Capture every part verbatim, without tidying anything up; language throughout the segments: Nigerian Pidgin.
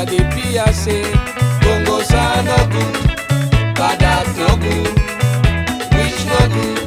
dey fear say Congo sound no good, bad act no good, wish no good.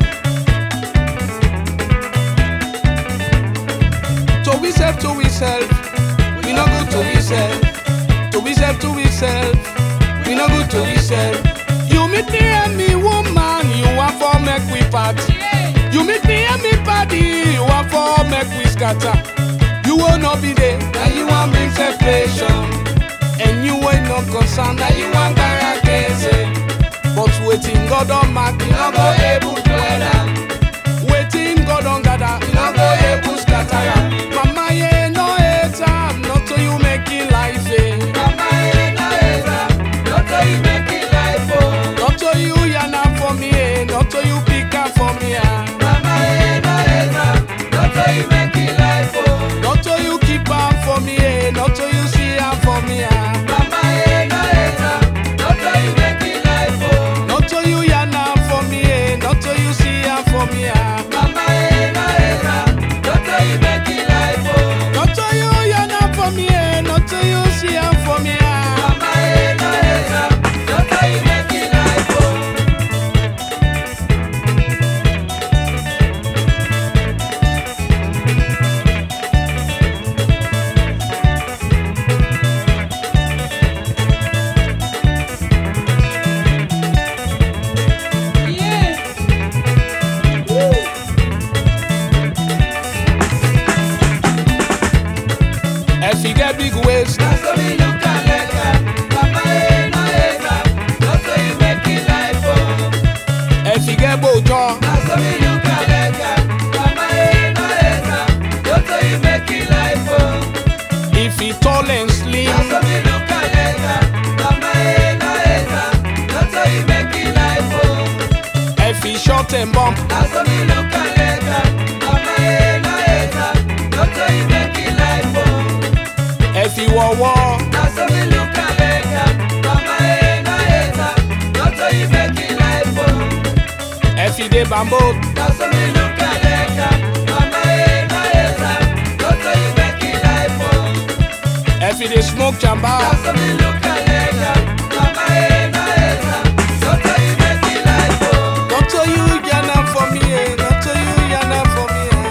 To we self, to we self, we no good to we self. To we self, to we self, we no good to we self. You meet me and me woman, you want for make we party. You meet me and me party, you want for make we scatter. You will not be there, now you want bring separation. And you ain't no concern, now you want karakese. But waiting God on mark, you no go able to weather. Waiting God on gather, you no go able to scatter. Mama, yeah, no hater, not to you making life, eh. Mama, eh, no hater, not to you making life, oh. Not to you yana for me, eh. Not to you pick up for me, ah. Mama, eh, no hater, not to you making life, oh. Not to you keep on for me, eh. Not to you see her for me, ah. Mama, eh, no hater, not to you making life, oh. Not to you yana for me, eh. Not to you see her for me, ah. Mama, eh, no hater, not to you making life, oh. Not to you yana for me, eh. Not to you see her for me, ah. Mama, eh, no hater, not to you making life, oh. If you get big waist, That's how we look at later. Mama, eh, no hater, not to you making life, oh. if you get bojo, That's how we look at later. Mama, eh, no hater, not to you making life, oh. if you tall and slim, That's how we look at later. Mama, eh, no hater, not to you making life, oh. if you short and bump, That's how we look at later. Mama, eh, no hater, not to you making life, oh. if you war war, That's how we look at later. Mama, eh, no hater, not to you making life, oh. if you dey bamboo, That's how we look at later. Mama, eh, no hater, not to you making life, oh. if you dey smoke jamba, That's how we look at later. Mama, eh, no hater, not to you making life, oh. not to you yana for me, eh. Not to you yana for me, eh.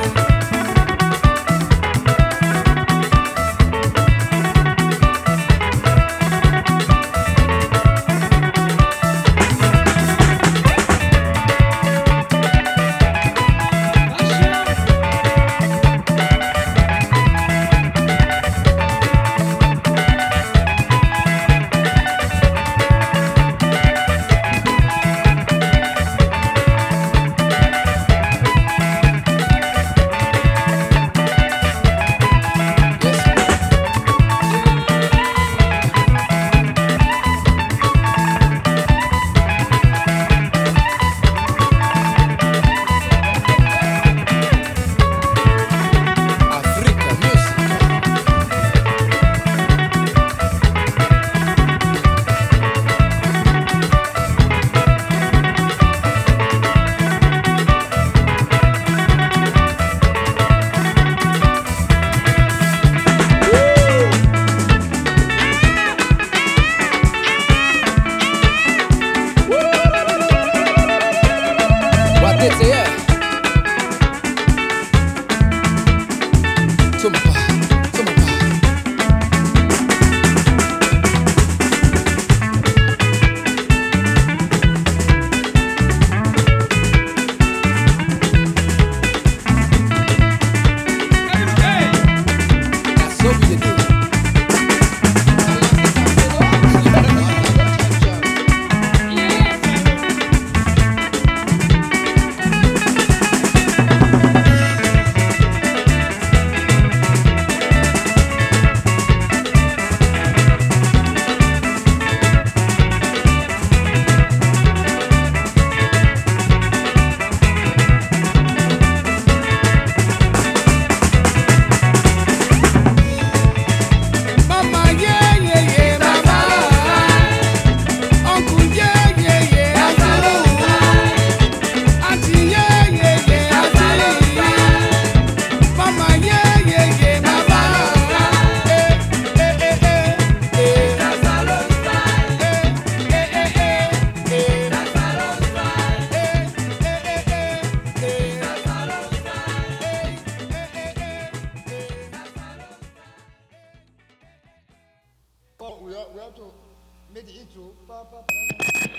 before we have, we have to make the intro. Pa, pa, pa, pa.